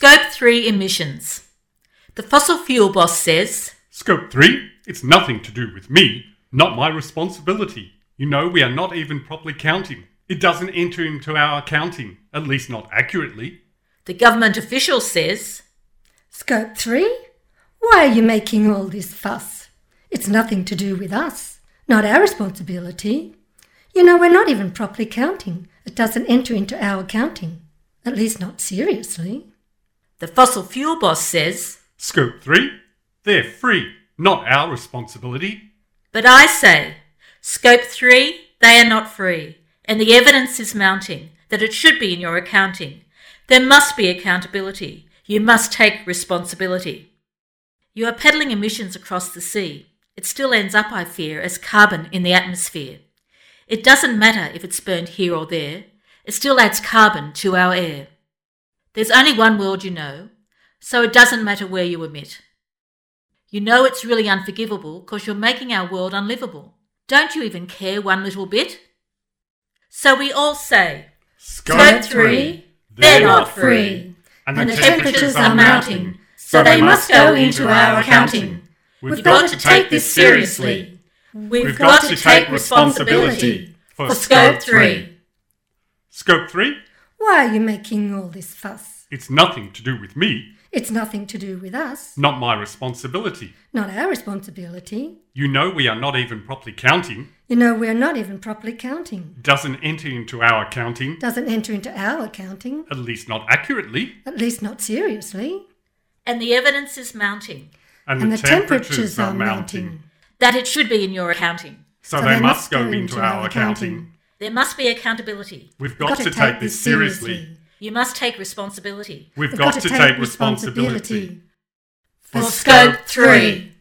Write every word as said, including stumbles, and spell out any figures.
Scope three emissions. The fossil fuel boss says, Scope three? It's nothing to do with me. Not my responsibility. You know, we are not even properly counting. It doesn't enter into our accounting, at least not accurately. The government official says, Scope three? Why are you making all this fuss? It's nothing to do with us. Not our responsibility. You know, we're not even properly counting. It doesn't enter into our accounting. At least not seriously. The fossil fuel boss says, Scope three? They're free. Not our responsibility. But I say, Scope three, they are not free, and the evidence is mounting that it should be in your accounting. There must be accountability. You must take responsibility. You are peddling emissions across the sea. It still ends up, I fear, as carbon in the atmosphere. It doesn't matter if it's burned here or there. It still adds carbon to our air. There's only one world, you know, so it doesn't matter where you emit. You know it's really unforgivable because you're making our world unlivable. Don't you even care one little bit? So we all say, Scope three, they're not free. And, And the temperatures are mounting, so they must go into our accounting. We've got to take this seriously. We've got to take responsibility for Scope three. Scope three? Why are you making all this fuss? It's nothing to do with me. It's nothing to do with us. Not my responsibility. Not our responsibility. You know we are not even properly counting. You know, we're not even properly counting. Doesn't enter into our accounting. Doesn't enter into our accounting. At least not accurately. At least not seriously. And the evidence is mounting And, And the, the temperatures, temperatures are are mounting. mounting. that it should be in your accounting. So, they, must go into our accounting. There must be accountability. We've got, to take this seriously. You must take responsibility We've got, to take responsibility. for Scope three.